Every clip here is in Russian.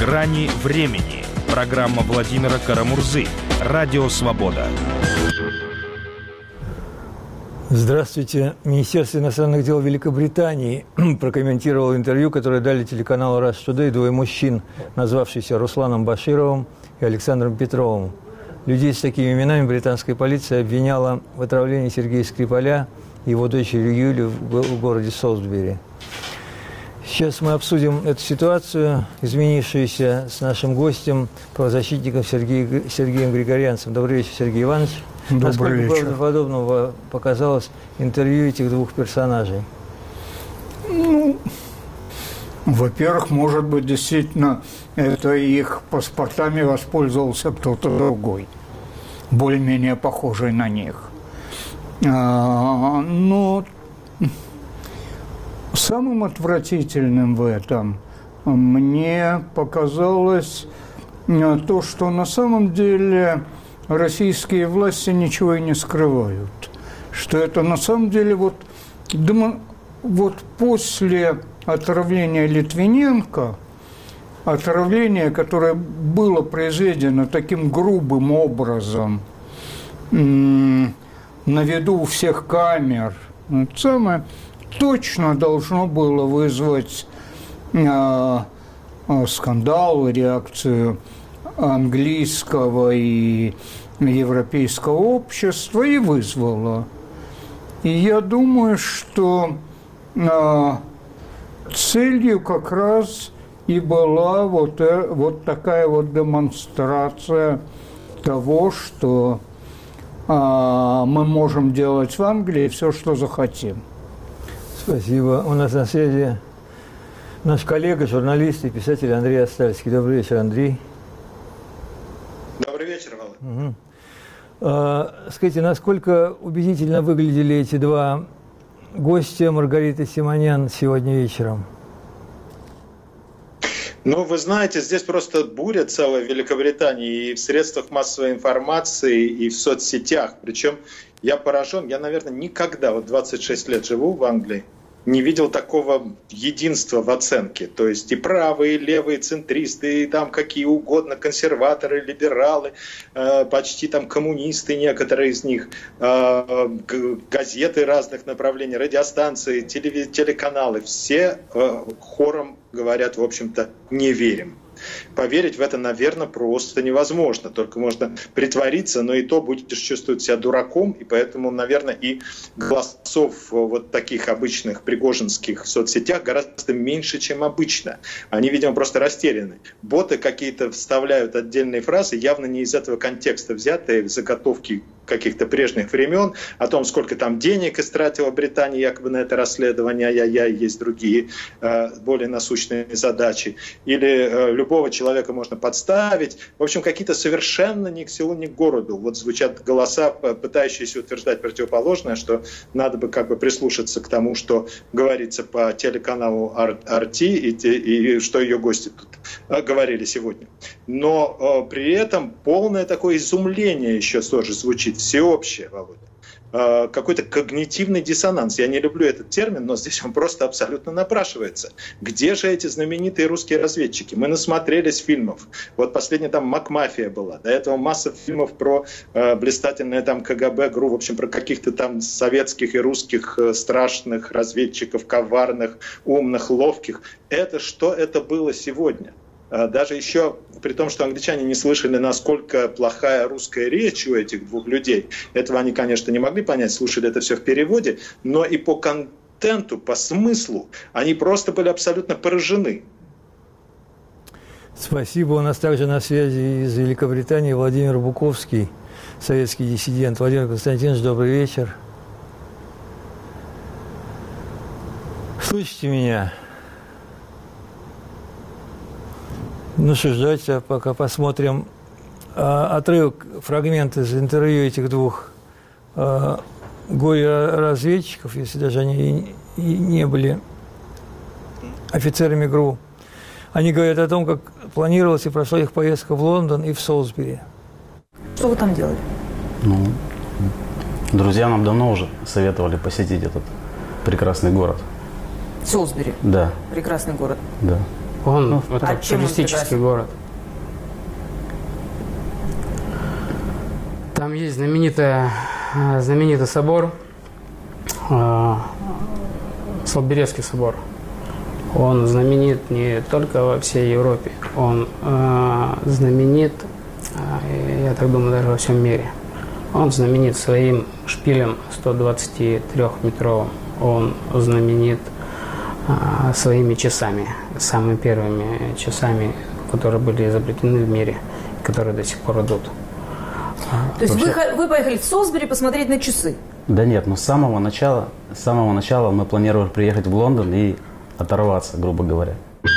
«Грани времени». Программа Владимира Карамурзы. Радио «Свобода». Здравствуйте. Министерство иностранных дел Великобритании прокомментировало интервью, которое дали телеканалу Russia Today двое мужчин, назвавшиеся Русланом Башировым и Александром Петровым. Людей с такими именами британская полиция обвиняла в отравлении Сергея Скрипаля и его дочери Юли в городе Солсбери. Сейчас мы обсудим эту ситуацию, изменившуюся, с нашим гостем, правозащитником Сергеем Григорянцем. Добрый вечер, Сергей Иванович. Добрый вечер. Насколько правдоподобно показалось интервью этих двух персонажей? Ну, во-первых, может быть, действительно, это их паспортами воспользовался кто-то другой, более-менее похожий на них. Но самым отвратительным в этом мне показалось то, что на самом деле российские власти ничего и не скрывают. Что это на самом деле вот после отравления Литвиненко, отравление, которое было произведено таким грубым образом, на виду у всех камер, самое точно должно было вызвать скандал, реакцию английского и европейского общества, и вызвало. И я думаю, что целью как раз и была вот такая вот демонстрация того, что мы можем делать в Англии все, что захотим. Спасибо. У нас на связи наш коллега, журналист и писатель Андрей Остальский. Добрый вечер, Андрей. Добрый вечер, Володя. Скажите, насколько убедительно выглядели эти два гостя Маргариты Симонян сегодня вечером? Ну, вы знаете, здесь просто буря целая в Великобритании и в средствах массовой информации, и в соцсетях. Причем я поражен, я, наверное, никогда, 26 лет живу в Англии, не видел такого единства в оценке. То есть и правые, и левые, и центристы, и там какие угодно, консерваторы, либералы, почти там коммунисты, некоторые из них, газеты разных направлений, радиостанции, телеканалы, все хором говорят, в общем-то, не верим. Поверить в это, наверное, просто невозможно. Только можно притвориться, но и то будешь чувствовать себя дураком. И поэтому, наверное, и голосов вот таких обычных пригожинских в соцсетях гораздо меньше, чем обычно. Они, видимо, просто растеряны. Боты какие-то вставляют отдельные фразы, явно не из этого контекста взятые, заготовки каких-то прежних времен, о том, сколько там денег истратила Британия якобы на это расследование, есть другие более насущные задачи. Или любого человека можно подставить. В общем, какие-то совершенно ни к селу, ни к городу. Вот звучат голоса, пытающиеся утверждать противоположное, что надо бы как бы прислушаться к тому, что говорится по телеканалу RT и что ее гости тут говорили сегодня. Но при этом полное такое изумление еще тоже звучит, всеобщее, Володя. Какой-то когнитивный диссонанс. Я не люблю этот термин, но здесь он просто абсолютно напрашивается. Где же эти знаменитые русские разведчики? Мы насмотрелись фильмов. Вот последняя там «Макмафия» была. До этого масса фильмов про блистательное там КГБ, ГРУ, в общем, про каких-то там советских и русских страшных разведчиков, коварных, умных, ловких. Это что это было сегодня? Даже еще при том, что англичане не слышали, насколько плохая русская речь у этих двух людей, этого они, конечно, не могли понять, слушали это все в переводе, но и по контенту, по смыслу они просто были абсолютно поражены. Спасибо. У нас также на связи из Великобритании Владимир Буковский, советский диссидент. Владимир Константинович, добрый вечер. Слышите меня? Ну что ж, давайте пока посмотрим отрывок, фрагмент из интервью этих двух горе-разведчиков, если даже они и не были офицерами ГРУ. Они говорят о том, как планировалась и прошла их поездка в Лондон и в Солсбери. Что вы там делали? Ну, друзья нам давно уже советовали посетить этот прекрасный город. Солсбери? Да. Прекрасный город. Да. Это туристический город. Там есть знаменитый собор, Солсберийский собор. Он знаменит не только во всей Европе, он знаменит, я так думаю, даже во всем мире. Он знаменит своим шпилем 123-метровым, он знаменит своими часами, самыми первыми часами, которые были изобретены в мире, которые до сих пор идут. То есть вы поехали в Солсбери посмотреть на часы? Да нет, но с самого начала мы планировали приехать в Лондон и оторваться, грубо говоря.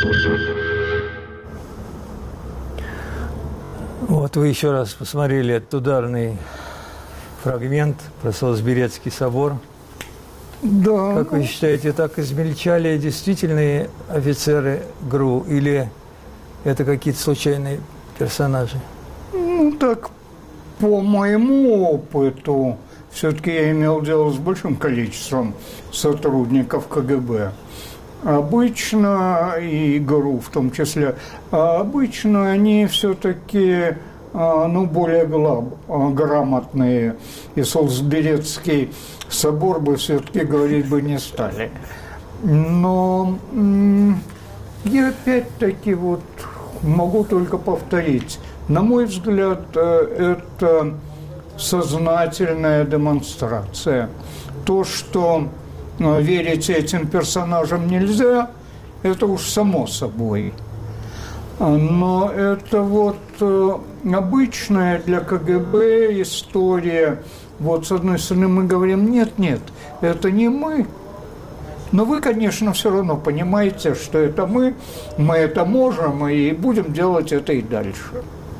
Вот вы еще раз посмотрели этот ударный фрагмент про Солсберийский собор. Да. Как вы считаете, так измельчали действительные офицеры ГРУ или это какие-то случайные персонажи? Ну, так, по моему опыту, все-таки я имел дело с большим количеством сотрудников КГБ. Обычно, и ГРУ в том числе, обычно они все-таки более грамотные. И Солсберийский собор бы все-таки говорить бы не стали. Но я опять-таки могу только повторить. На мой взгляд, это сознательная демонстрация. То, что верить этим персонажам нельзя, это уж само собой. Но это обычная для КГБ история. С одной стороны, мы говорим, нет, это не мы. Но вы, конечно, все равно понимаете, что это мы это можем, и будем делать это и дальше.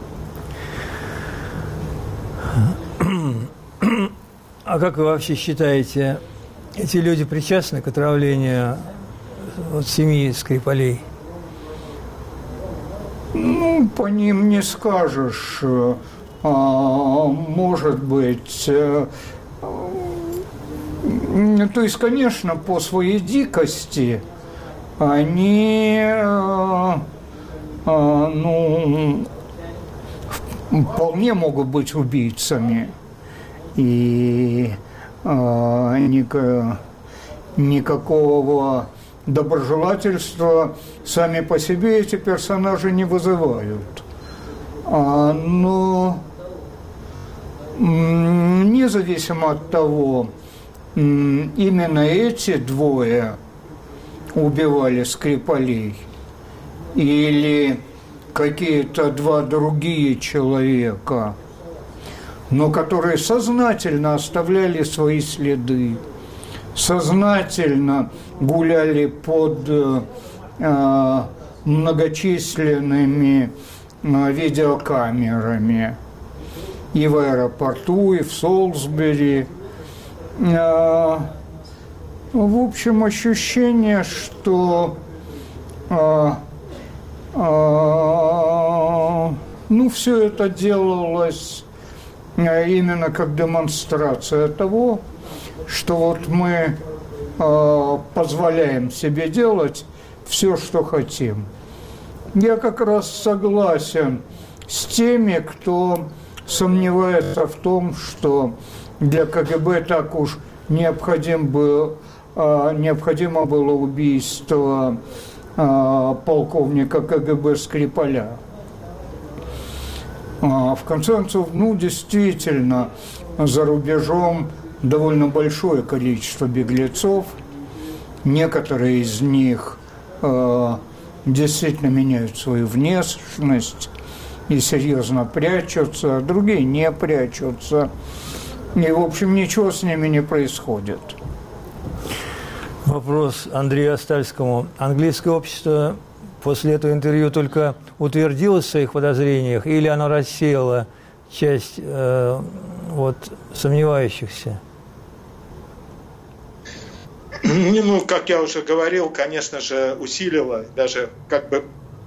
А как вы вообще считаете, эти люди причастны к отравлению семьи Скрипалей? По ним не скажешь. Может быть. То есть, конечно, по своей дикости они, вполне могут быть убийцами. И никакого доброжелательства сами по себе эти персонажи не вызывают. Но независимо от того, именно эти двое убивали Скрипалей или какие-то два другие человека, но которые сознательно оставляли свои следы, сознательно гуляли под многочисленными видеокамерами и в аэропорту, и в Солсбери. В общем, ощущение, что все это делалось именно как демонстрация того, что мы позволяем себе делать все, что хотим. Я как раз согласен с теми, кто сомневается в том, что для КГБ так уж необходимо было убийство полковника КГБ Скрипаля. В конце концов, действительно, за рубежом довольно большое количество беглецов. Некоторые из них действительно меняют свою внешность и серьезно прячутся, а другие не прячутся. И, в общем, ничего с ними не происходит. Вопрос Андрею Остальскому. Английское общество после этого интервью только утвердилось в своих подозрениях или оно рассеяло часть сомневающихся? Как я уже говорил, конечно же, усилило, даже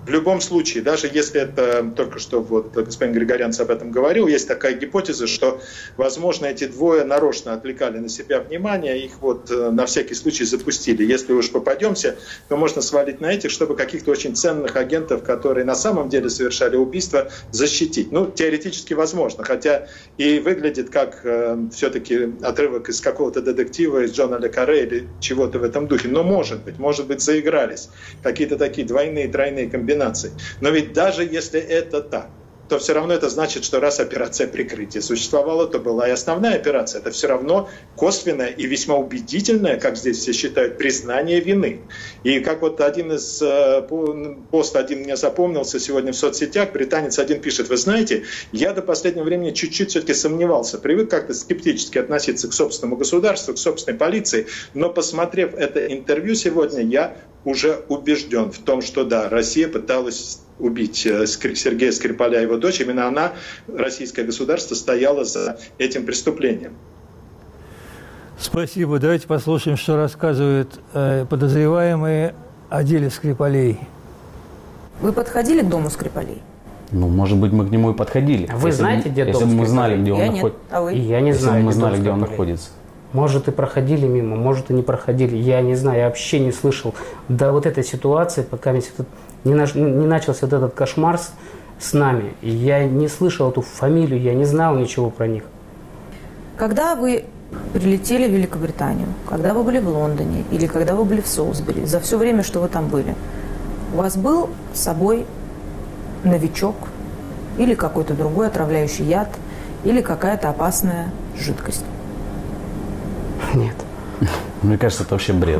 В любом случае, даже если это только что вот господин Григорянц об этом говорил, есть такая гипотеза, что, возможно, эти двое нарочно отвлекали на себя внимание, их вот на всякий случай запустили. Если уж попадемся, то можно свалить на этих, чтобы каких-то очень ценных агентов, которые на самом деле совершали убийство, защитить. Ну, теоретически возможно, хотя и выглядит как все-таки отрывок из какого-то детектива, из Джона ле Карре или чего-то в этом духе. Но может быть, заигрались. Какие-то такие двойные, тройные комбинации. Но ведь даже если это так, то все равно это значит, что раз операция прикрытия существовала, то была и основная операция. Это все равно косвенное и весьма убедительное, как здесь все считают, признание вины. И как вот один из пост один мне запомнился сегодня в соцсетях, британец один пишет: вы знаете, я до последнего времени чуть-чуть все-таки сомневался, привык как-то скептически относиться к собственному государству, к собственной полиции, но посмотрев это интервью сегодня, я уже убежден в том, что да, Россия пыталась убить Сергея Скрипаля и его дочь. Именно она, российское государство, стояла за этим преступлением. Спасибо. Давайте послушаем, что рассказывают подозреваемые о деле Скрипалей. Вы подходили к дому Скрипалей? Ну, может быть, мы к нему и подходили. Вы знаете, где дом Если бы мы знали, где он находится. А вы? И я не Если знаю, бы мы знали, где он Скрипалей. находится. Может, и проходили мимо, может, и не проходили. Я не знаю, я вообще не слышал до вот этой ситуации, пока не начался вот этот кошмар с нами. И я не слышал эту фамилию, я не знал ничего про них. Когда вы прилетели в Великобританию, когда вы были в Лондоне или когда вы были в Солсбери, за все время, что вы там были, у вас был с собой новичок или какой-то другой отравляющий яд или какая-то опасная жидкость? Нет. Мне кажется, это вообще бред.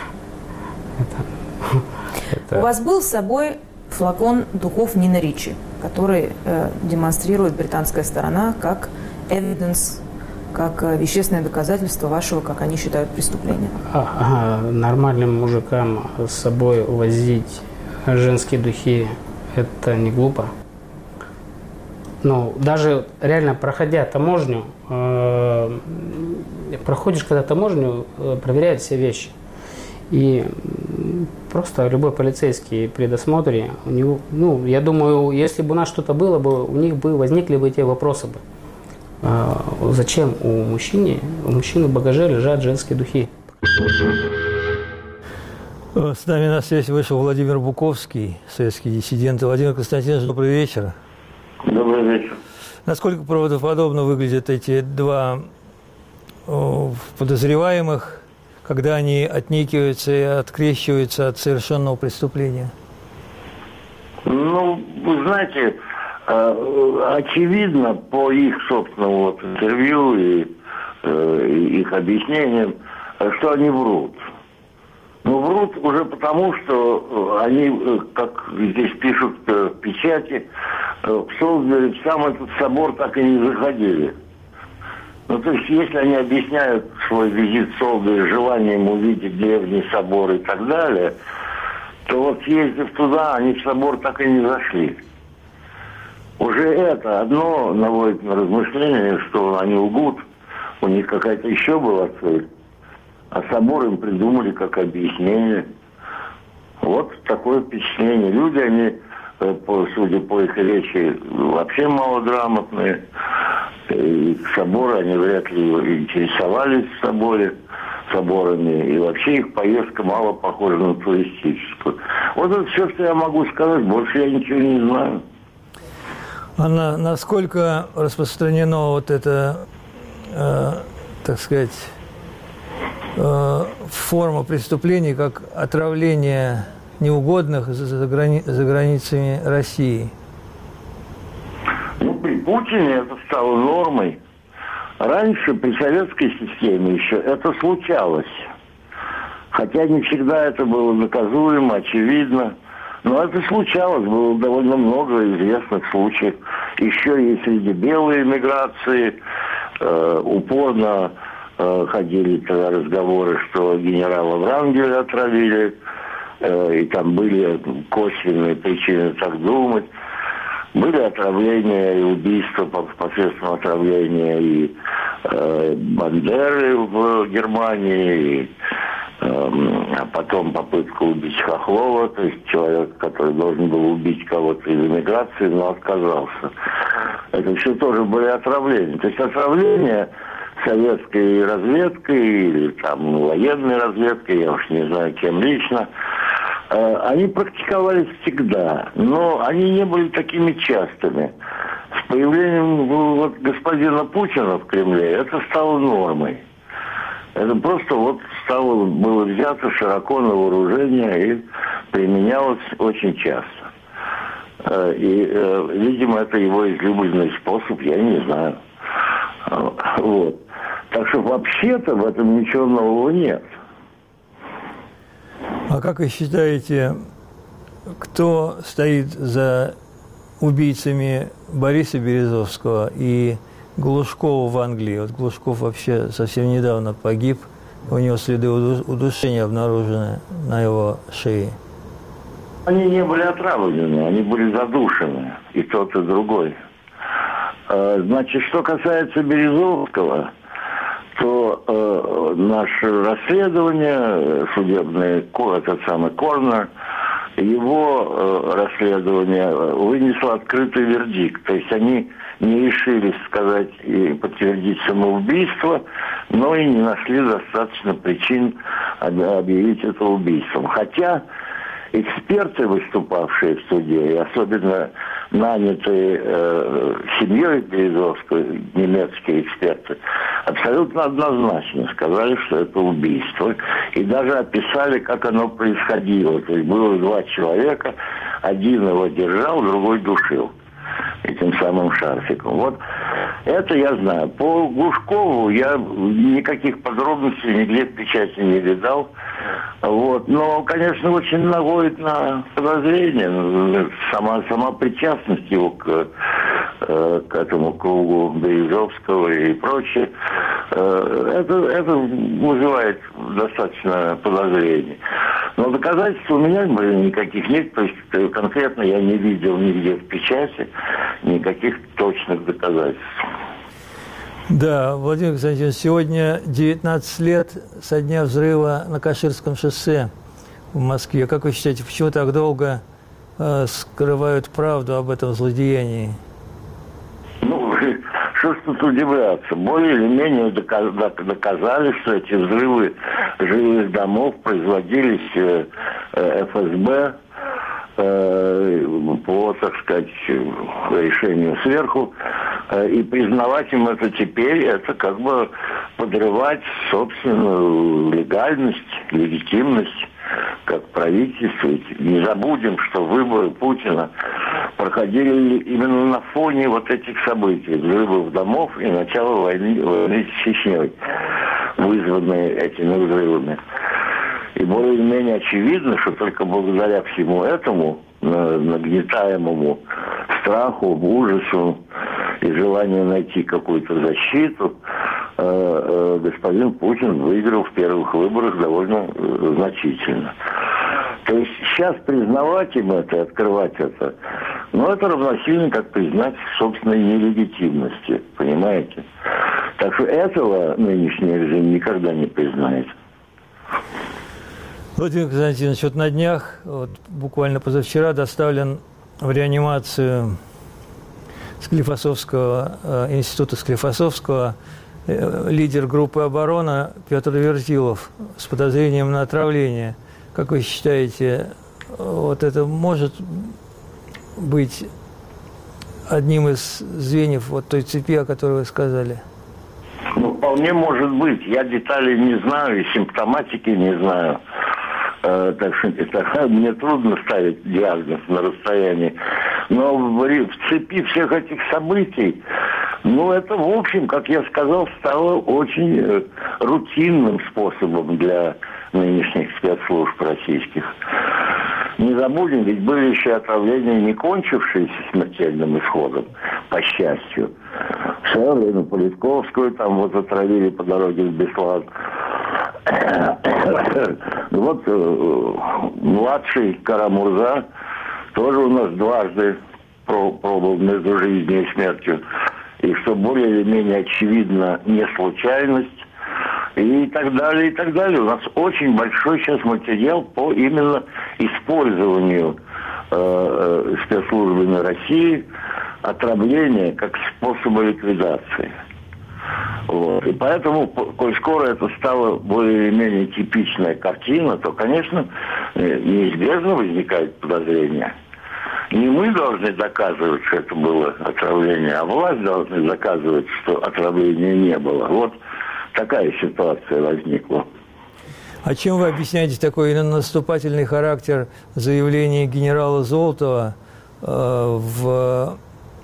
У вас был с собой флакон духов Нина Ричи, который демонстрирует британская сторона как evidence, как вещественное доказательство вашего, как они считают, преступления. Нормальным мужикам с собой возить женские духи – это не глупо. Ну, даже реально проходя таможню, проходишь когда таможню, проверяют все вещи. И просто любой полицейский при досмотре, у него, ну, я думаю, если бы у нас что-то было бы, у них бы возникли бы эти вопросы бы. Зачем у мужчины в багаже лежат женские духи? С нами на связь вышел Владимир Буковский, советский диссидент. Владимир Константинович, добрый вечер. Добрый вечер. Насколько правдоподобно выглядят эти два подозреваемых, когда они отнекиваются и открещиваются от совершенного преступления? Ну, вы знаете, очевидно по их собственному вот интервью и их объяснениям, что они врут. Но врут уже потому, что они, как здесь пишут в печати, в Солсбери, в сам этот собор так и не заходили. Ну, то есть, если они объясняют свой визит в Солсбери желанием увидеть древний собор и так далее, то вот съездив туда, они в собор так и не зашли. Уже это одно наводит на размышление, что они лгут, у них какая-то еще была цель. А собор им придумали как объяснение. Вот такое впечатление. Люди, они, судя по их речи, вообще малограмотные. И соборы они вряд ли интересовались соборами. И вообще их поездка мало похожа на туристическую. Вот это все, что я могу сказать. Больше я ничего не знаю. А насколько распространено вот это, так сказать, форма преступлений, как отравление неугодных за границами России? Ну, при Путине это стало нормой. Раньше, при советской системе еще это случалось. Хотя не всегда это было наказуемо, очевидно. Но это случалось, было довольно много известных случаев. Еще и среди белой эмиграции упорно ходили тогда разговоры, что генерала Врангеля отравили, и там были косвенные причины так думать. Были отравления и убийства посредством отравления и Бандеры в Германии, и а потом попытка убить Хохлова, то есть человек, который должен был убить кого-то из эмиграции, но отказался. Это все тоже были отравления. То есть отравления советской разведкой или там военной разведкой, я уж не знаю, кем лично, они практиковались всегда, но они не были такими частыми. С появлением вот господина Путина в Кремле это стало нормой. Это просто вот было взято широко на вооружение и применялось очень часто. И, видимо, это его излюбленный способ, я не знаю. Вот. Так что вообще-то в этом ничего нового нет. А как вы считаете, кто стоит за убийцами Бориса Березовского и Глушкова в Англии? Вот Глушков вообще совсем недавно погиб, у него следы удушения обнаружены на его шее. Они не были отравлены, они были задушены, и тот, и другой. Значит, что касается Березовского, то наше расследование, судебный, этот самый Корнер, его расследование вынесло открытый вердикт. То есть они не решились сказать и подтвердить самоубийство, но и не нашли достаточно причин объявить это убийством. Хотя эксперты, выступавшие в суде, и особенно нанятые семьей Березовского, немецкие эксперты, абсолютно однозначно сказали, что это убийство. И даже описали, как оно происходило. То есть было два человека, один его держал, другой душил этим самым шарфиком. Вот это я знаю. По Глушкову я никаких подробностей нигде в печати не видал. Вот. Но, конечно, очень наводит на подозрение. Сама причастность его к этому кругу Березовского и прочее, это вызывает достаточно подозрений. Но доказательств у меня никаких нет. То есть конкретно я не видел нигде в печати никаких точных доказательств. Да, Владимир Константинович, сегодня 19 лет со дня взрыва на Каширском шоссе в Москве. Как вы считаете, почему так долго скрывают правду об этом злодеянии? Ну, что ж тут удивляться. Более или менее доказали, что эти взрывы жилых домов производились ФСБ по, так сказать, решению сверху. И признавать им это теперь, это как бы подрывать собственную легальность, легитимность как правительство. Не забудем, что выборы Путина проходили именно на фоне вот этих событий, взрывов домов и начала войны с Чечней, вызванные этими взрывами. И более-менее очевидно, что только благодаря всему этому, нагнетаемому страху, ужасу и желанию найти какую-то защиту, господин Путин выиграл в первых выборах довольно значительно. То есть сейчас признавать им это, открывать это, но это равносильно, как признать собственной нелегитимности, понимаете? Так что этого нынешний режим никогда не признает. Владимир Константинович, вот на днях, вот буквально позавчера, доставлен в реанимацию Склифосовского, института Склифосовского лидер группы «Оборона» Петр Вертилов с подозрением на отравление. Как вы считаете, вот это может быть одним из звеньев вот той цепи, о которой вы сказали? Ну, вполне может быть. Я деталей не знаю и симптоматики не знаю. Так что мне трудно ставить диагноз на расстоянии. Но в цепи всех этих событий, ну, это, в общем, как я сказал, стало очень рутинным способом для нынешних спецслужб российских. Не забудем, ведь были еще отравления, не кончившиеся смертельным исходом, по счастью. Шеврину, Политковскую там вот отравили по дороге в Беслан. Вот младший Карамурза тоже у нас дважды пробовал между жизнью и смертью. И что более или менее очевидно, не случайность, и так далее, и так далее. У нас очень большой сейчас материал по именно использованию спецслужбами России отравления как способа ликвидации. Вот. И поэтому, коль скоро это стало более или менее типичная картина, то, конечно, неизбежно возникает подозрение. Не мы должны доказывать, что это было отравление, а власть должна доказывать, что отравления не было. Вот такая ситуация возникла. А чем вы объясняете такой наступательный характер заявления генерала Золотова в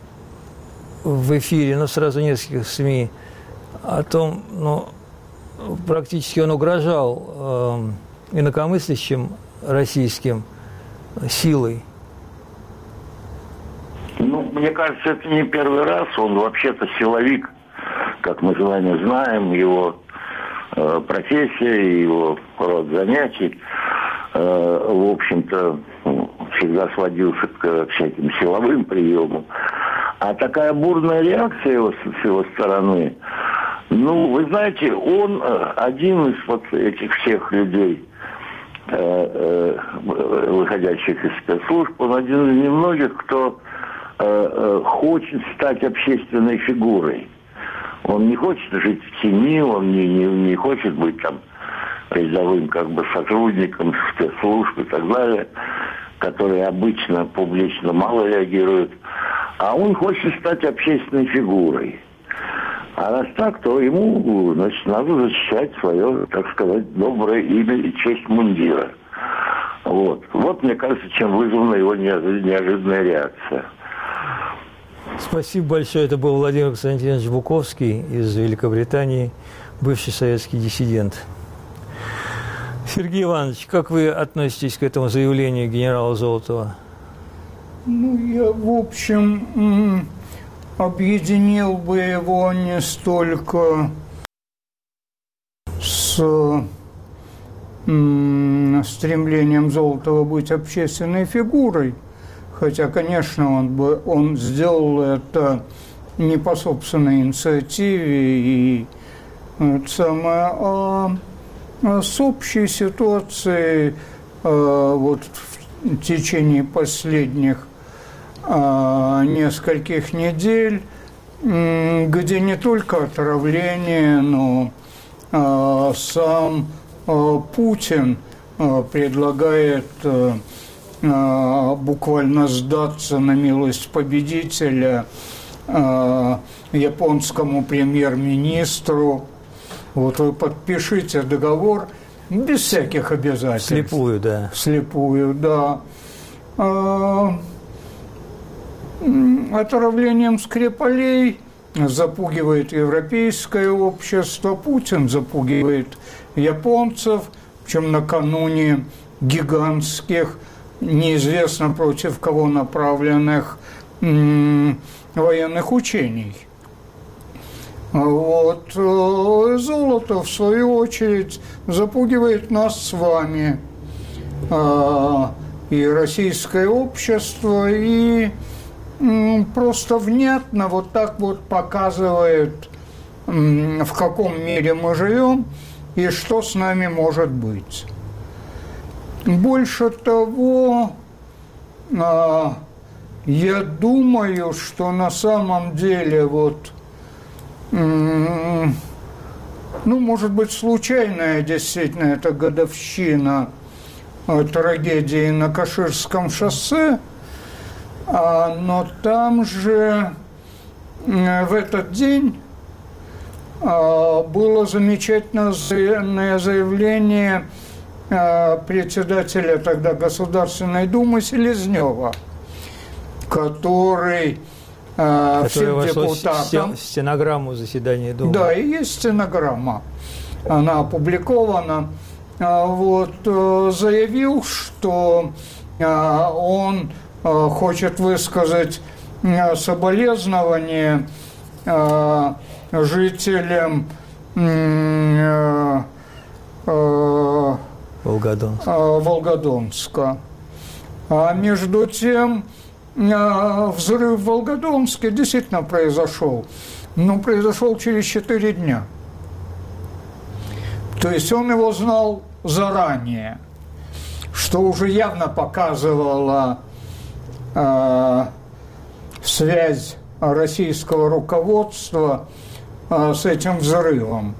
эфире, сразу нескольких СМИ, о том, практически он угрожал инакомыслящим российским силой? Мне кажется, это не первый раз. Он вообще-то силовик, как мы с вами знаем, его профессия, его род занятий, в общем-то, всегда сводился к всяким силовым приемам. А такая бурная реакция с его стороны, вы знаете, он один из вот этих всех людей, выходящих из спецслужб, он один из немногих, кто хочет стать общественной фигурой. Он не хочет жить в тени, он не хочет быть там рядовым сотрудником спецслужб и так далее, которые обычно публично мало реагируют. А он хочет стать общественной фигурой. А раз так, то ему, надо защищать свое, так сказать, доброе имя и честь мундира. Вот, мне кажется, чем вызвана его неожиданная реакция. Спасибо большое. Это был Владимир Константинович Буковский из Великобритании, бывший советский диссидент. Сергей Иванович, как вы относитесь к этому заявлению генерала Золотова? Я, в общем, объединил бы его не столько с стремлением Золотова быть общественной фигурой, хотя, конечно, он сделал это не по собственной инициативе и с общей ситуацией в течение последних нескольких недель, где не только отравление, но сам Путин предлагает буквально сдаться на милость победителя японскому премьер-министру. Вы подпишите договор без всяких обязательств. Вслепую, да. Вслепую, да. Отравлением Скрипалей запугивает европейское общество, Путин запугивает японцев, причем накануне гигантских, неизвестно против кого направленных военных учений. Золотов, в свою очередь, запугивает нас с вами, и российское общество, и просто внятно показывает, в каком мире мы живем и что с нами может быть. Больше того, я думаю, что на самом деле может быть, случайная действительно эта годовщина трагедии на Каширском шоссе, но там же в этот день было замечательное заявление председателя тогда Государственной Думы Селезнева, который всем депутатам... в стенограмму заседания Думы. Да, и есть стенограмма. Она опубликована. Заявил, что он хочет высказать соболезнования жителям Волгодонска. А между тем, взрыв в Волгодонске действительно произошел. Но произошел через 4 дня. То есть он его знал заранее, что уже явно показывало связь российского руководства с этим взрывом.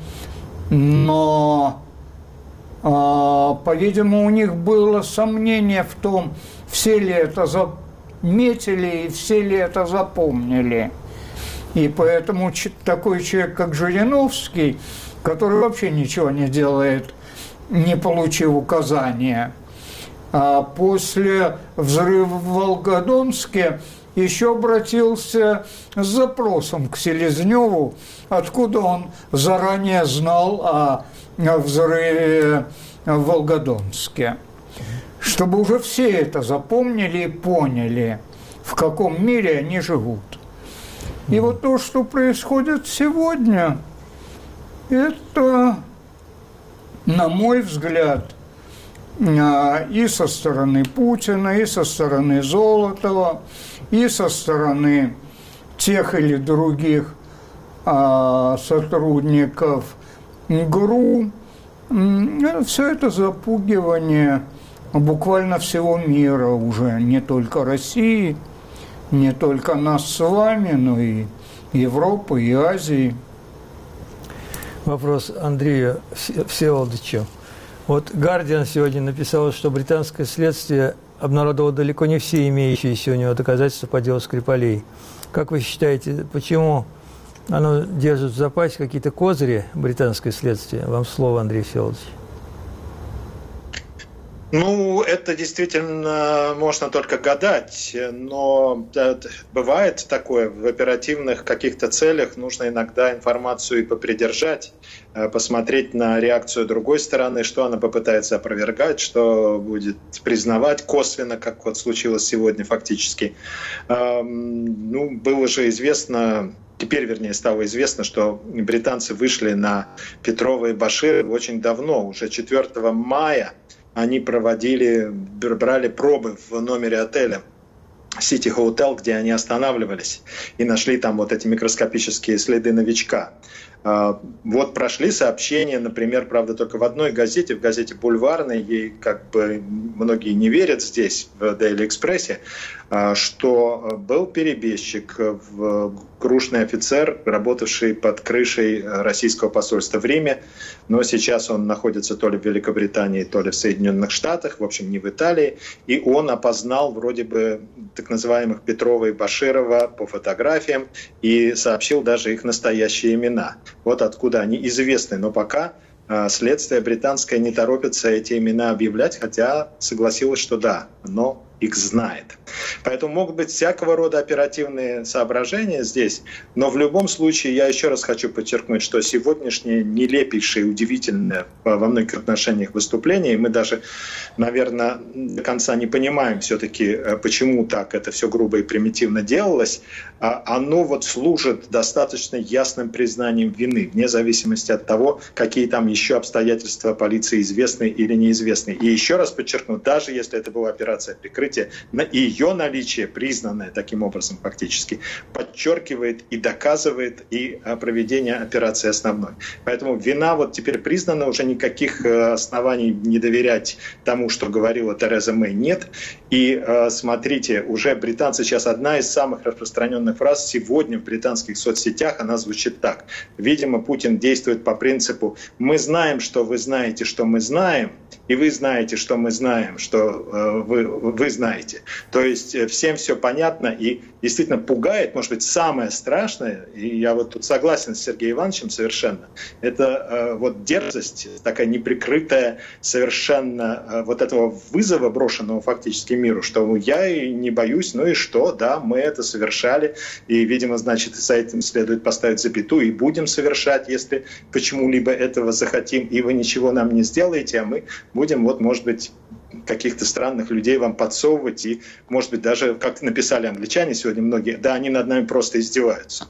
Но, по-видимому, у них было сомнение в том, все ли это заметили и все ли это запомнили. И поэтому такой человек, как Жириновский, который вообще ничего не делает, не получив указания, после взрыва в Волгодонске еще обратился с запросом к Селезневу, откуда он заранее знал о взрыве в Волгодонске, чтобы уже все это запомнили и поняли, в каком мире они живут. И вот то, что происходит сегодня, это, на мой взгляд, и со стороны Путина, и со стороны Золотова, и со стороны тех или других сотрудников ГРУ, все это запугивание буквально всего мира уже, не только России, не только нас с вами, но и Европы, и Азии. Вопрос Андрею Всеволодовичу. Вот «Гардиан» сегодня написал, что британское следствие обнародовало далеко не все имеющиеся у него доказательства по делу Скрипалей. Как вы считаете, почему оно держит в запасе какие-то козыри, британское следствие? Вам слово, Андрей Всеволодович. Ну, это действительно можно только гадать, но бывает такое, в оперативных каких-то целях нужно иногда информацию и попридержать, посмотреть на реакцию другой стороны, что она попытается опровергать, что будет признавать косвенно, как вот случилось сегодня фактически. Ну, было же известно... Теперь, вернее, стало известно, что британцы вышли на Петрова и Баширова очень давно, уже 4 мая. Они брали пробы в номере отеля City Hotel, где они останавливались, и нашли там вот эти микроскопические следы новичка. Вот прошли сообщения, например, правда, только в одной газете, в газете «Бульварной», ей как бы многие не верят здесь, в Daily Express, что был перебежчик, грушный офицер, работавший под крышей российского посольства в Риме, но сейчас он находится то ли в Великобритании, то ли в Соединенных Штатах, в общем, не в Италии, и он опознал вроде бы так называемых Петрова и Баширова по фотографиям и сообщил даже их настоящие имена. Вот откуда они известны, но пока следствие британское не торопится эти имена объявлять, хотя согласилось, что да, но их знает. Поэтому могут быть всякого рода оперативные соображения здесь, но в любом случае я еще раз хочу подчеркнуть, что сегодняшнее нелепейшее, удивительное во многих отношениях выступление, и мы даже, наверное, до конца не понимаем все-таки, почему так это все грубо и примитивно делалось, оно вот служит достаточно ясным признанием вины, вне зависимости от того, какие там еще обстоятельства полиции известны или неизвестны. И еще раз подчеркну, даже если это была операция прикрытия, и ее наличие, признанное таким образом фактически, подчеркивает и доказывает и проведение операции основной. Поэтому вина вот теперь признана, уже никаких оснований не доверять тому, что говорила Тереза Мэй, нет. И смотрите, уже британцы сейчас, одна из самых распространенных фраз сегодня в британских соцсетях, она звучит так. Видимо, Путин действует по принципу «мы знаем, что вы знаете, что мы знаем, и вы знаете, что мы знаем, что вы знаете». То есть всем все понятно и действительно пугает, может быть, самое страшное, и я вот тут согласен с Сергеем Ивановичем совершенно, это вот дерзость, такая неприкрытая совершенно вот этого вызова, брошенного фактически миру, что я и не боюсь, ну и что, да, мы это совершали, и, видимо, значит, за этим следует поставить запятую, и будем совершать, если почему-либо этого захотим, и вы ничего нам не сделаете, а мы будем, вот, может быть, каких-то странных людей вам подсовывать, и, может быть, даже, как написали англичане сегодня многие, да, они над нами просто издеваются.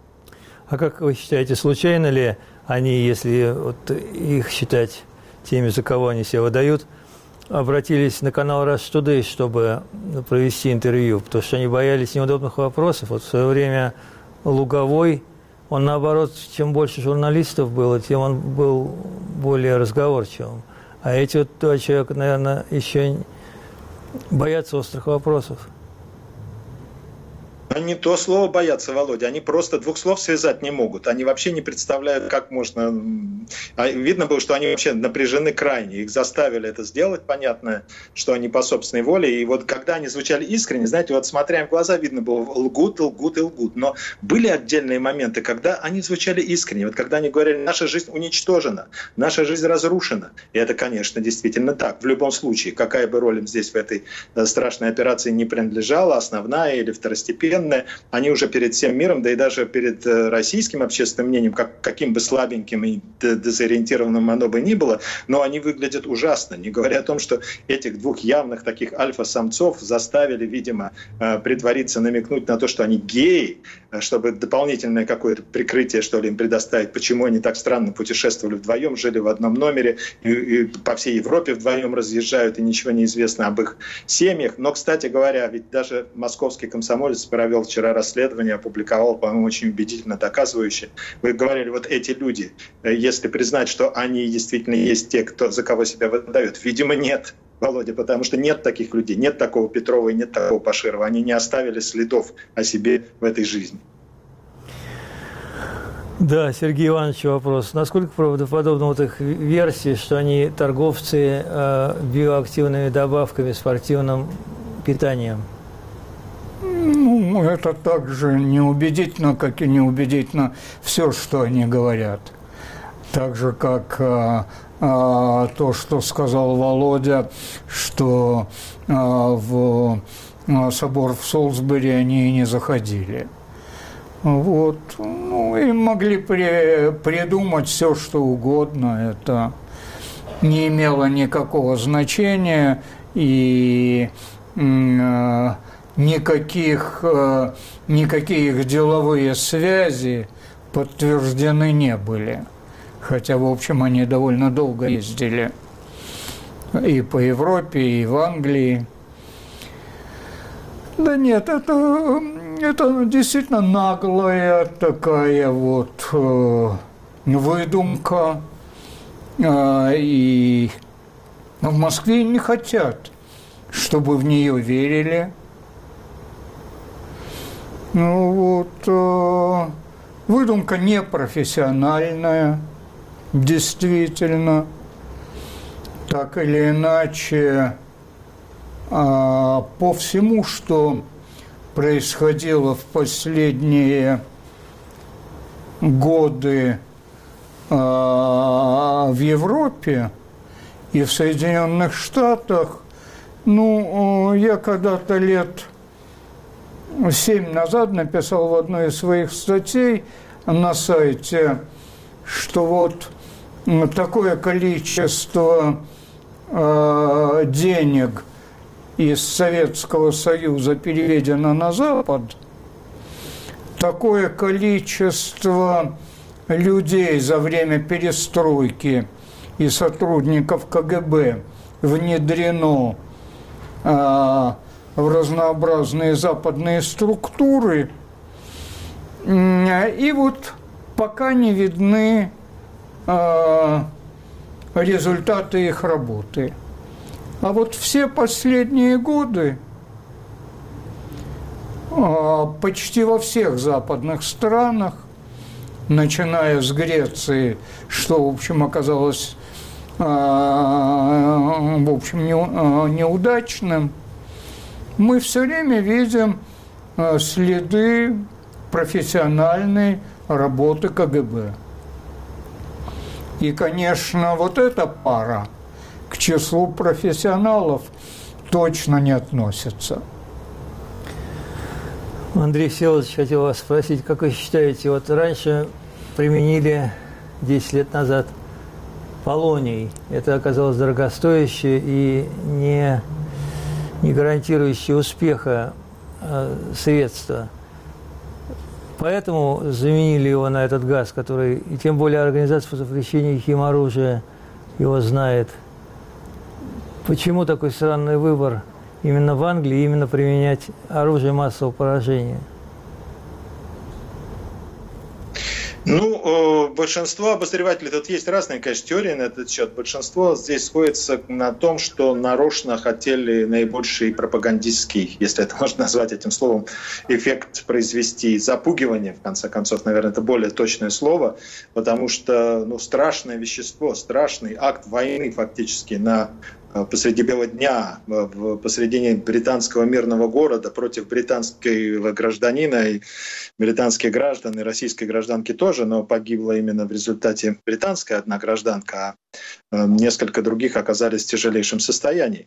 А как вы считаете, случайно ли они, если вот их считать теми, за кого они себя выдают, обратились на канал Russia Today, чтобы провести интервью, потому что они боялись неудобных вопросов? Вот в свое время Луговой он, наоборот, чем больше журналистов было, тем он был более разговорчивым. А эти вот два человека, наверное, еще боятся острых вопросов. Они не то слово боятся, Володя, они просто двух слов связать не могут. Они вообще не представляют, как можно... Видно было, что они вообще напряжены крайне. Их заставили это сделать, понятно, что они по собственной воле. И вот когда они звучали искренне, знаете, вот смотря им в глаза, видно было лгут, лгут и лгут. Но были отдельные моменты, когда они звучали искренне. Вот когда они говорили, наша жизнь уничтожена, наша жизнь разрушена. И это, конечно, действительно так. В любом случае, какая бы роль им здесь в этой страшной операции не принадлежала, основная или второстепенная, они уже перед всем миром, да и даже перед российским общественным мнением, каким бы слабеньким и дезориентированным оно бы ни было, но они выглядят ужасно. Не говоря о том, что этих двух явных таких альфа-самцов заставили, видимо, притвориться, намекнуть на то, что они геи, чтобы дополнительное какое-то прикрытие, что ли, им предоставить, почему они так странно путешествовали вдвоем, жили в одном номере, и по всей Европе вдвоем разъезжают, и ничего не известно об их семьях. Но, кстати говоря, ведь даже московский комсомолец провел вчера расследование, опубликовал, по-моему, очень убедительно доказывающее. Вы говорили, вот эти люди, если признать, что они действительно есть те, за кого себя выдают, видимо, нет, Володя, потому что нет таких людей, нет такого Петрова и нет такого Баширова. Они не оставили следов о себе в этой жизни. Да, Сергей Иванович, вопрос. Насколько правдоподобна вот их версия, что они торговцы биоактивными добавками, спортивным питанием? Ну, это также неубедительно, как и неубедительно все, что они говорят. Так же, как то, что сказал Володя, что в собор в Солсбери они не заходили. Вот. Ну, и могли придумать все, что угодно. Это не имело никакого значения, и никакие их деловые связи подтверждены не были. Хотя, в общем, они довольно долго ездили и по Европе, и в Англии. Да нет, это действительно наглая такая вот выдумка. И в Москве не хотят, чтобы в нее верили. Ну вот, выдумка непрофессиональная, действительно. Так или иначе, по всему, что происходило в последние годы в Европе и в Соединенных Штатах, ну, я когда-то лет 7 назад написал в одной из своих статей на сайте, что вот такое количество денег из Советского Союза переведено на Запад, такое количество людей за время перестройки и сотрудников КГБ внедрено в разнообразные западные структуры, и вот пока не видны результаты их работы. А вот все последние годы почти во всех западных странах, начиная с Греции, что, в общем, оказалось неудачным, мы все время видим следы профессиональной работы КГБ. И, конечно, вот эта пара к числу профессионалов точно не относится. Андрей Всеволодович, хотел вас спросить, как вы считаете, вот раньше применили 10 лет назад полоний. Это оказалось дорогостоящее и не гарантирующее успеха средства. Поэтому заменили его на этот газ, который, и тем более Организация по запрещению химоружия его знает. Почему такой странный выбор именно в Англии, именно применять оружие массового поражения? Большинство обозревателей, тут есть разные, конечно, теории на этот счет. Большинство здесь сходится на том, что нарочно хотели наибольший пропагандистский, если это можно назвать этим словом, эффект произвести, запугивание, в конце концов, наверное, это более точное слово, потому что страшное вещество, страшный акт войны фактически посреди бела дня, посредине британского мирного города против британского гражданина, и британских граждан, и российской гражданки тоже, но погибла именно в результате британская одна гражданка, а несколько других оказались в тяжелейшем состоянии.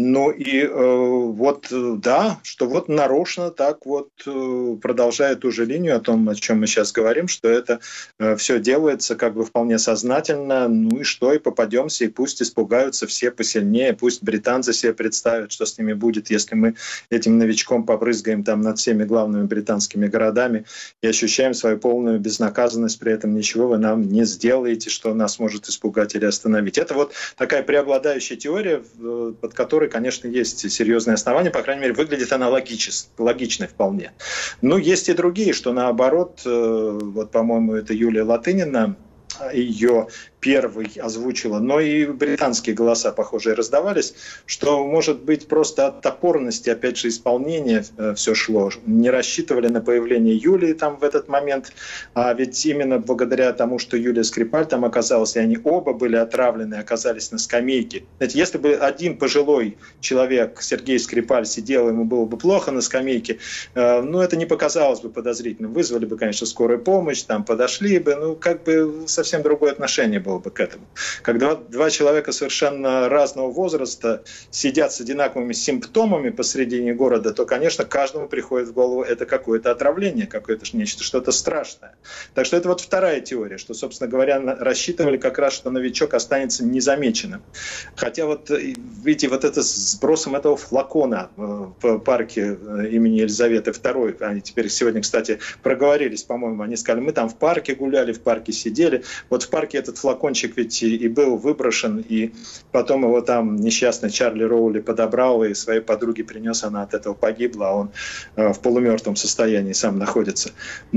Что нарочно так продолжает ту же линию о том, о чем мы сейчас говорим, что это все делается как бы вполне сознательно, и попадемся, и пусть испугаются все посильнее, пусть британцы себе представят, что с ними будет, если мы этим новичком побрызгаем там над всеми главными британскими городами и ощущаем свою полную безнаказанность, при этом ничего вы нам не сделаете, что нас может испугать или остановить. Это такая преобладающая теория, под которой, конечно, есть серьезные основания, по крайней мере, выглядит она логичной вполне. Есть и другие, что наоборот, по-моему, это Юлия Латынина, ее первый озвучила, но и британские голоса, похожие, раздавались, что, может быть, просто от топорности, опять же, исполнения все шло. Не рассчитывали на появление Юлии там в этот момент, а ведь именно благодаря тому, что Юлия Скрипаль там оказалась, и они оба были отравлены, оказались на скамейке. Знаете, если бы один пожилой человек, Сергей Скрипаль, сидел, ему было бы плохо на скамейке, это не показалось бы подозрительным. Вызвали бы, конечно, скорую помощь, там подошли бы, совсем другое отношение было бы к этому. Когда два человека совершенно разного возраста сидят с одинаковыми симптомами посредине города, то, конечно, каждому приходит в голову это какое-то отравление, какое-то нечто, что-то страшное. Так что это вторая теория, что, собственно говоря, рассчитывали как раз, что новичок останется незамеченным. Хотя видите, это с сбросом этого флакона в парке имени Елизаветы II, они теперь сегодня, кстати, проговорились, по-моему, они сказали, мы там в парке гуляли, в парке сидели. В парке этот флакончик ведь и был выброшен, и потом его там несчастный Чарли Роули подобрал и своей подруге принес, она от этого погибла, а он в полумертвом состоянии сам находится.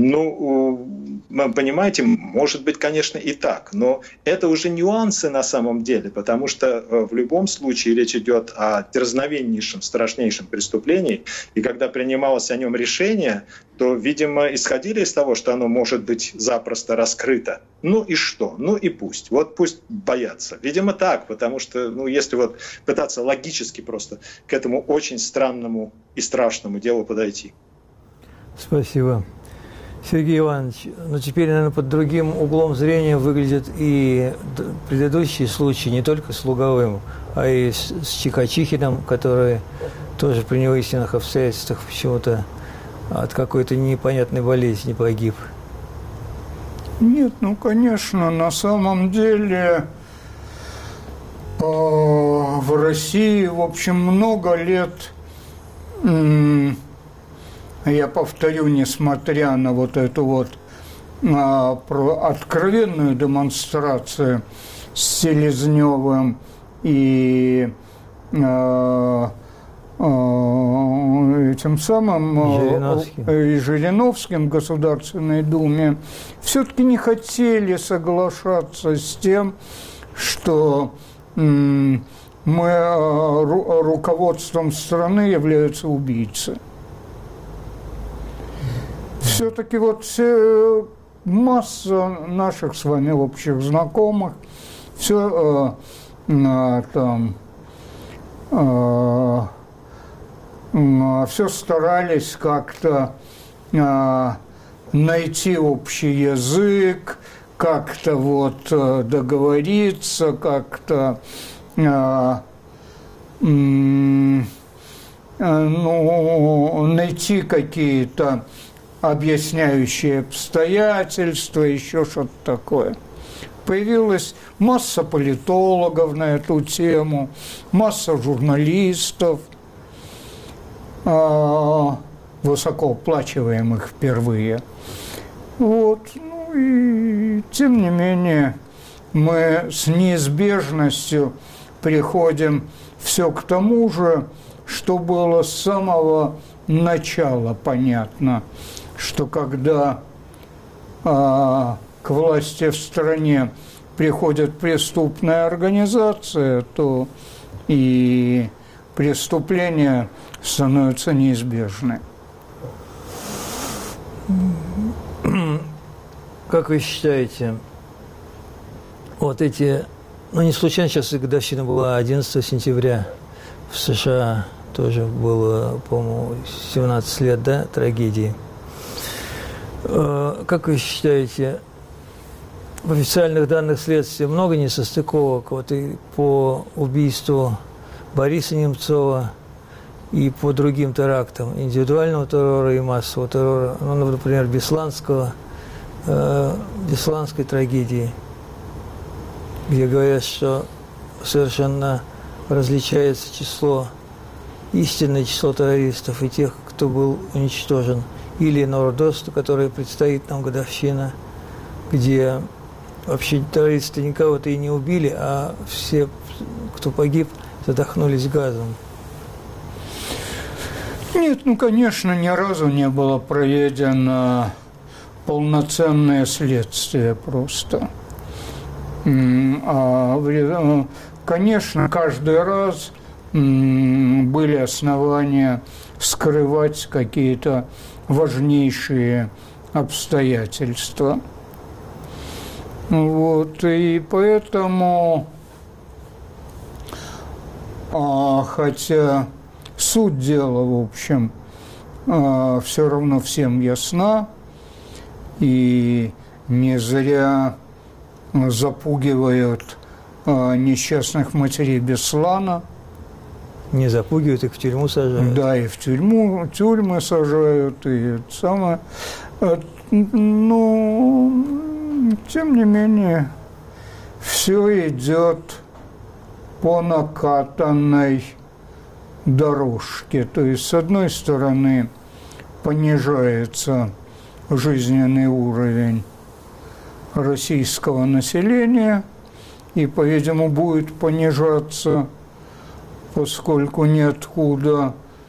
Понимаете, может быть, конечно, и так, но это уже нюансы на самом деле, потому что в любом случае речь идет о дерзновеннейшем, страшнейшем преступлении, и когда принималось о нем решение, то, видимо, исходили из того, что оно может быть запросто раскрыто. И что? И пусть. Пусть боятся. Видимо, так, потому что, если пытаться логически просто к этому очень странному и страшному делу подойти. Спасибо. Сергей Иванович, теперь, наверное, под другим углом зрения выглядят и предыдущие случаи, не только с Луговым, а и с Чихачихиным, который тоже при невыясненных обстоятельствах почему-то от какой-то непонятной болезни погиб. Нет, конечно, на самом деле в России, в общем, много лет, я повторю, несмотря на эту откровенную демонстрацию с Селезневым и этим самым Жириновским в Государственной Думе, все-таки не хотели соглашаться с тем, что руководством страны являются убийцы. Все-таки масса наших с вами общих знакомых, все старались как-то найти общий язык, как-то договориться, как-то найти какие-то объясняющие обстоятельства, еще что-то такое. Появилась масса политологов на эту тему, масса журналистов, высокооплачиваемых впервые. И тем не менее мы с неизбежностью приходим все к тому же, что было с самого начала понятно, что когда к власти в стране приходит преступная организация, то и преступления становятся неизбежны. Как вы считаете, вот эти, не случайно сейчас годовщина была 11 сентября в США, тоже было, по-моему, 17 лет, да, трагедии. Как вы считаете, в официальных данных следствия много несостыковок вот и по убийству Бориса Немцова и по другим терактам, индивидуального террора и массового террора, например, Бесланской трагедии, где говорят, что совершенно различается истинное число террористов и тех, кто был уничтожен, или Нордосту, которой предстоит нам годовщина, где вообще террористы никого-то и не убили, а все, кто погиб, задохнулись газом. Нет, конечно, ни разу не было проведено полноценное следствие просто. Конечно, каждый раз были основания скрывать какие-то важнейшие обстоятельства. Вот, и поэтому, хотя суть дела, в общем, все равно всем ясна, и не зря запугивают несчастных матерей Беслана. Не запугивают, их в тюрьму сажают. Да, и в тюрьмы сажают, и это самое. Но, тем не менее, все идет по накатанной дорожке. То есть, с одной стороны, понижается жизненный уровень российского населения и, по-видимому, будет понижаться, поскольку неоткуда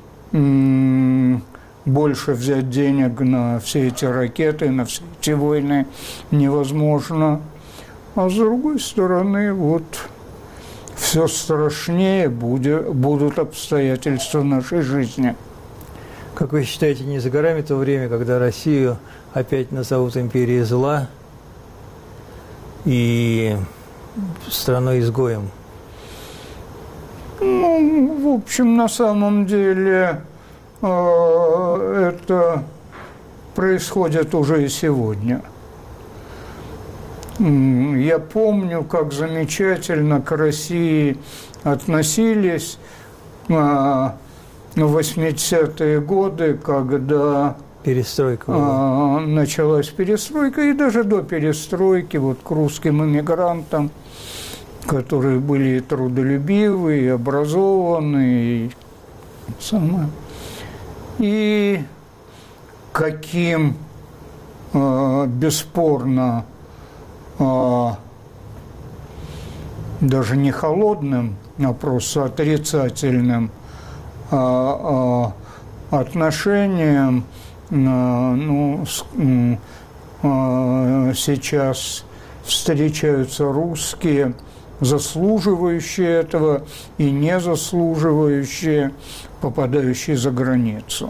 больше взять денег на все эти ракеты, на все эти войны невозможно. А с другой стороны, вот все страшнее будут обстоятельства нашей жизни. Как вы считаете, не за горами то время, когда Россию опять назовут империей зла и страной-изгоем? В общем, на самом деле это происходит уже и сегодня. Я помню, как замечательно к России относились в 80-е годы, когда началась перестройка, и даже до перестройки, вот к русским иммигрантам, которые были трудолюбивые, образованные, и каким бесспорно даже не холодным, а просто отрицательным отношением сейчас встречаются русские, заслуживающие этого и не заслуживающие, попадающие за границу.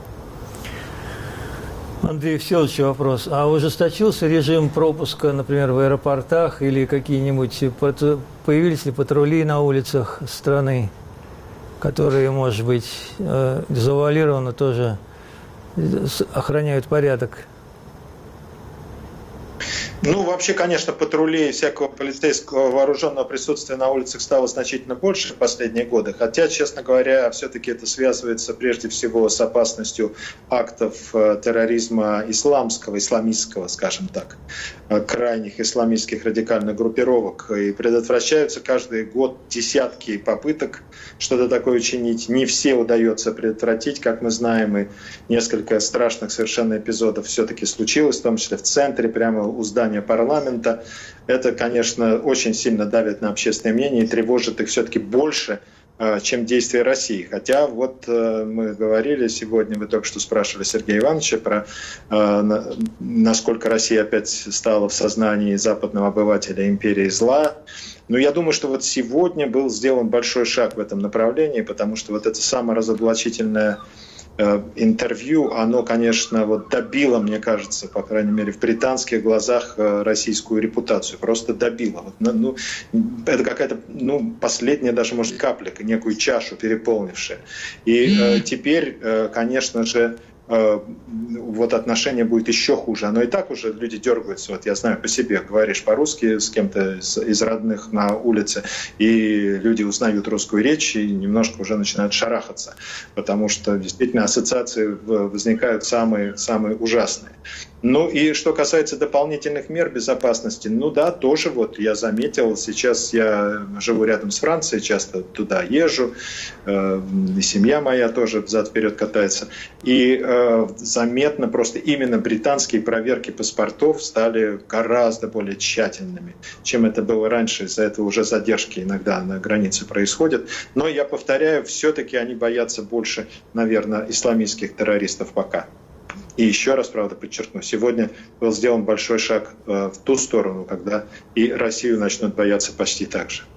Андрей Всеволодович, вопрос. А ужесточился режим пропуска, например, в аэропортах или какие-нибудь, появились ли патрули на улицах страны, которые, может быть, завуалированно тоже охраняют порядок? Вообще, конечно, патрулей всякого полицейского вооруженного присутствия на улицах стало значительно больше в последние годы. Хотя, честно говоря, все-таки это связывается прежде всего с опасностью актов терроризма исламистского, скажем так, крайних исламистских радикальных группировок. И предотвращаются каждый год десятки попыток что-то такое учинить. Не все удается предотвратить, как мы знаем, и несколько страшных совершенно эпизодов все-таки случилось, в том числе в центре, прямо у здания парламента. Это, конечно, очень сильно давит на общественное мнение и тревожит их все-таки больше, чем действия России. Хотя вот мы говорили сегодня, вы только что спрашивали Сергея Ивановича про насколько Россия опять стала в сознании западного обывателя империей зла. Но я думаю, что вот сегодня был сделан большой шаг в этом направлении, потому что вот это саморазоблачительное интервью, оно, конечно, вот добило, мне кажется, по крайней мере, в британских глазах российскую репутацию. Просто добило. Вот, ну, это какая-то последняя даже, может, капля, некую чашу переполнившая. И теперь, конечно же, вот отношение будет еще хуже. Оно и так уже, люди дергаются. Вот я знаю по себе, говоришь по-русски с кем-то из родных на улице, и люди узнают русскую речь и немножко уже начинают шарахаться, потому что действительно ассоциации возникают самые ужасные. Ну и что касается дополнительных мер безопасности, ну да, тоже вот я заметил, сейчас я живу рядом с Францией, часто туда езжу, и семья моя тоже взад-вперед катается, и заметно просто именно британские проверки паспортов стали гораздо более тщательными, чем это было раньше, из-за этого уже задержки иногда на границе происходят, но я повторяю, все-таки они боятся больше, наверное, исламистских террористов пока. И еще раз, правда, подчеркну, сегодня был сделан большой шаг в ту сторону, когда и Россию начнут бояться почти так же.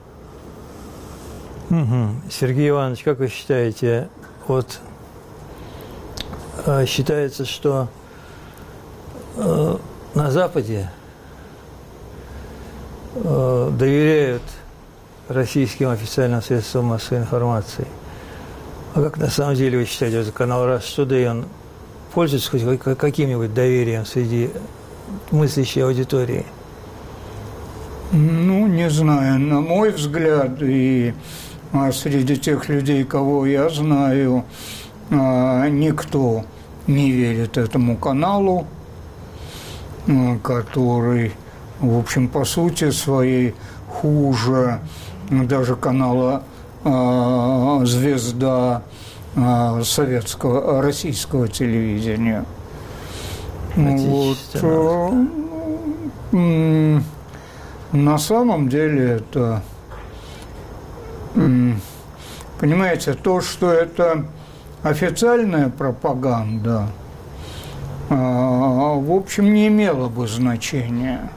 Сергей Иванович, как вы считаете, вот считается, что на Западе доверяют российским официальным средствам массовой информации. А как на самом деле вы считаете, вот канал Rush Today, он пользуется хоть каким-нибудь доверием среди мыслящей аудитории? Ну, не знаю. На мой взгляд, и среди тех людей, кого я знаю, никто не верит этому каналу, который, в общем, по сути своей хуже даже канала «Звезда» российского телевидения. Вот. На самом деле это, понимаете, то, что это официальная пропаганда, в общем, не имело бы значения.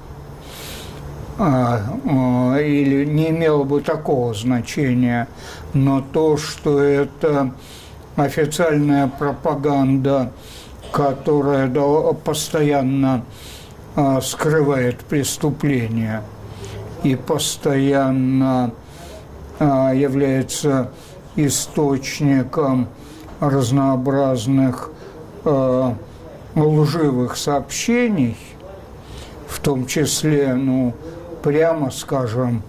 Или не имело бы такого значения, но то, что это официальная пропаганда, которая постоянно скрывает преступления и постоянно является источником разнообразных лживых сообщений, в том числе, прямо скажем,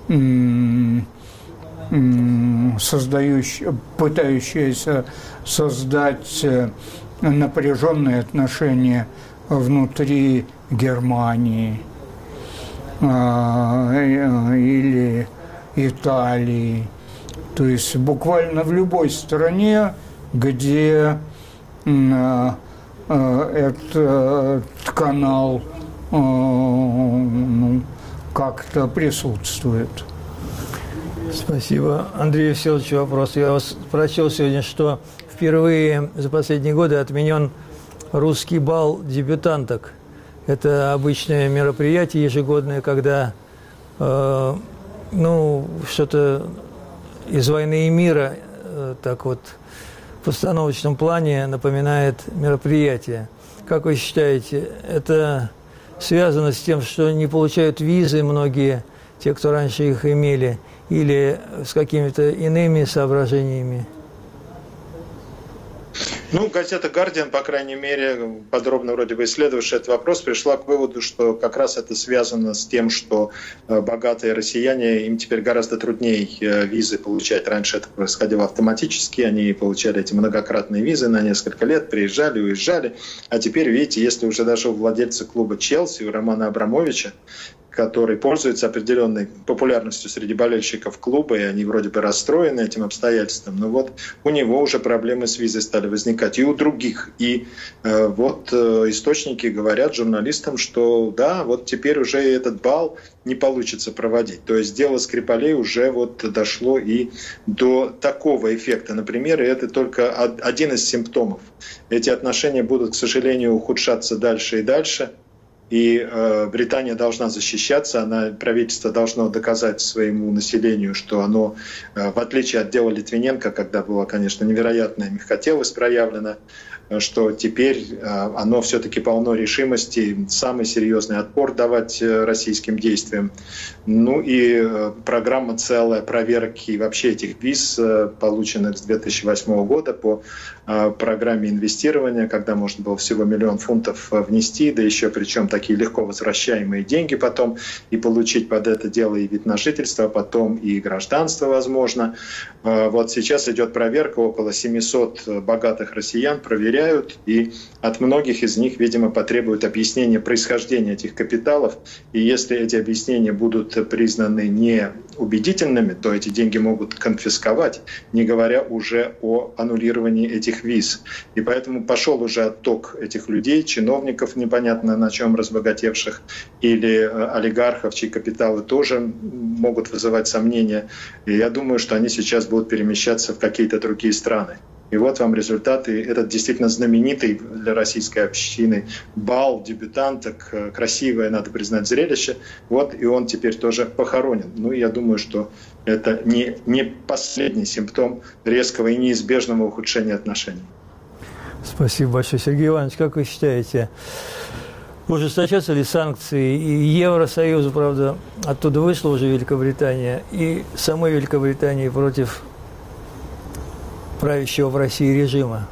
пытающаяся создать напряженные отношения внутри Германии или Италии. То есть буквально в любой стране, где этот канал как-то присутствует. Спасибо. Андрей Всеволодович, вопрос. Я вас прочел сегодня, что впервые за последние годы отменен русский бал дебютанток. Это обычное мероприятие ежегодное, когда что-то из «Войны и мира» так вот в постановочном плане напоминает мероприятие. Как вы считаете, это связано с тем, что не получают визы многие, те, кто раньше их имели, или с какими-то иными соображениями? Газета «Гардиан», по крайней мере, подробно вроде бы исследовавшая этот вопрос, пришла к выводу, что как раз это связано с тем, что богатые россияне, им теперь гораздо труднее визы получать. Раньше это происходило автоматически, они получали эти многократные визы на несколько лет, приезжали, уезжали. А теперь, видите, если уже даже у владельца клуба «Челси», у Романа Абрамовича, который пользуется определенной популярностью среди болельщиков клуба, и они вроде бы расстроены этим обстоятельством, но вот у него уже проблемы с визой стали возникать, и у других. И вот источники говорят журналистам, что да, вот теперь уже этот бал не получится проводить. То есть дело Скрипалей уже вот дошло и до такого эффекта. Например, и это только один из симптомов. Эти отношения будут, к сожалению, ухудшаться дальше и дальше. И Британия должна защищаться, правительство должно доказать своему населению, что оно, в отличие от дела Литвиненко, когда была, конечно, невероятная мягкотелость проявлена, что теперь оно все-таки полно решимости самый серьезный отпор давать российским действиям. Ну и программа целая проверки вообще этих виз, полученных с 2008 года по программе инвестирования, когда можно было всего 1 миллион фунтов внести, да еще причем такие легко возвращаемые деньги потом, и получить под это дело и вид на жительство, потом и гражданство возможно. Вот сейчас идет проверка, около 700 богатых россиян проверяют, и от многих из них, видимо, потребуют объяснения происхождения этих капиталов. И если эти объяснения будут признаны неубедительными, то эти деньги могут конфисковать, не говоря уже о аннулировании этих виз. И поэтому пошел уже отток этих людей, чиновников непонятно на чем разбогатевших, или олигархов, чьи капиталы тоже могут вызывать сомнения. И я думаю, что они сейчас будут перемещаться в какие-то другие страны. И вот вам результаты. Этот действительно знаменитый для российской общины бал дебютанток, красивое, надо признать, зрелище. Вот и он теперь тоже похоронен. Ну, я думаю, что это не последний симптом резкого и неизбежного ухудшения отношений. Спасибо большое. Сергей Иванович, как вы считаете, ужесточатся ли санкции? И Евросоюзу, правда, оттуда вышла уже Великобритания, и самой Великобритании против правящего в России режима?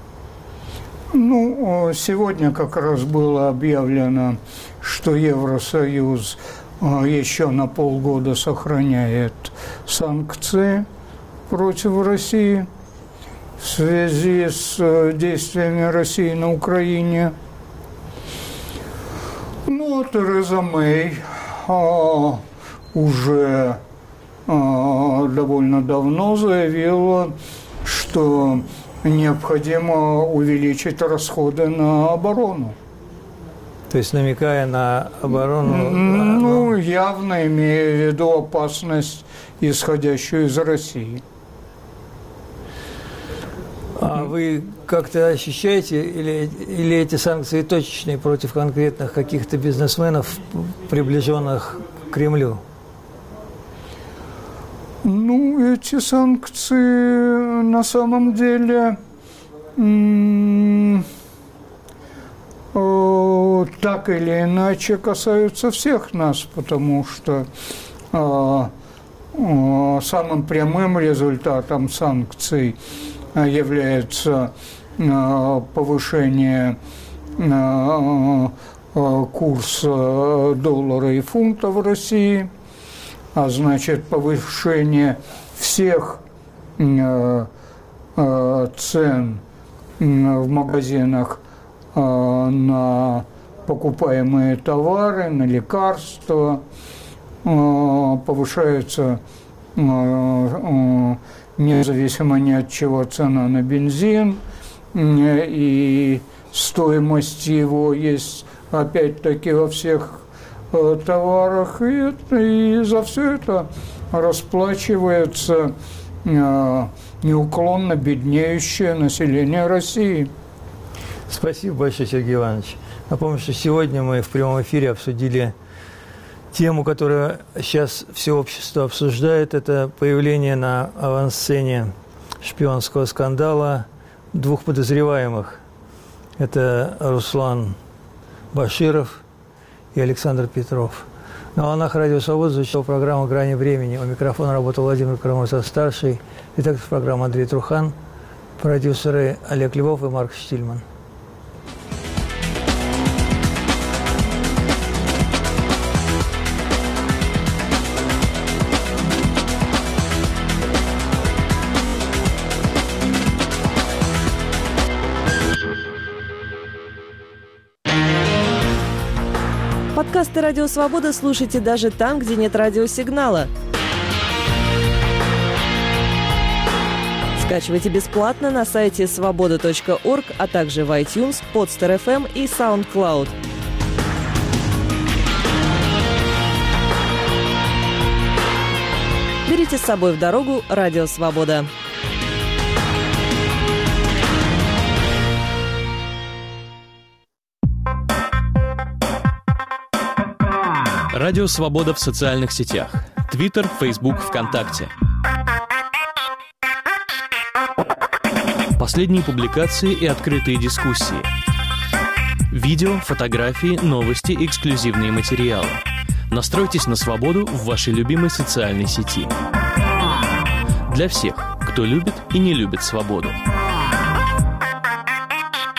Ну, сегодня как раз было объявлено, что Евросоюз еще на полгода сохраняет санкции против России в связи с действиями России на Украине. Ну, Тереза Мэй уже довольно давно заявила, что необходимо увеличить расходы на оборону. То есть намекая на оборону? Ну, явно имея в виду опасность, исходящую из России. А вы как-то ощущаете, или эти санкции точечные против конкретных каких-то бизнесменов, приближенных к Кремлю? Ну, эти санкции на самом деле так или иначе касаются всех нас, потому что самым прямым результатом санкций является повышение курса доллара и фунта в России, а значит повышение всех цен в магазинах на покупаемые товары, на лекарства, повышается независимо ни от чего цена на бензин, и стоимость его есть опять-таки во всех товарах, и за все это расплачивается неуклонно беднеющее население России. Спасибо большое, Сергей Иванович. Напомню, что сегодня мы в прямом эфире обсудили тему, которую сейчас все общество обсуждает. Это появление на авансцене шпионского скандала 2 подозреваемых. Это Руслан Баширов и Александр Петров. На волнах Радио Свобода звучала программа «Грани времени». У микрофона работал Владимир Карамурза-старший, редактор программы Андрей Трухан, продюсеры Олег Львов и Марк Штильман. Подкасты «Радио Свобода» слушайте даже там, где нет радиосигнала. Скачивайте бесплатно на сайте svoboda.org, а также в iTunes, Podster FM и SoundCloud. Берите с собой в дорогу «Радио Свобода». Радио Свобода в социальных сетях. Твиттер, Фейсбук, ВКонтакте. Последние публикации и открытые дискуссии. Видео, фотографии, новости, эксклюзивные материалы. Настройтесь на свободу в вашей любимой социальной сети. Для всех, кто любит и не любит свободу.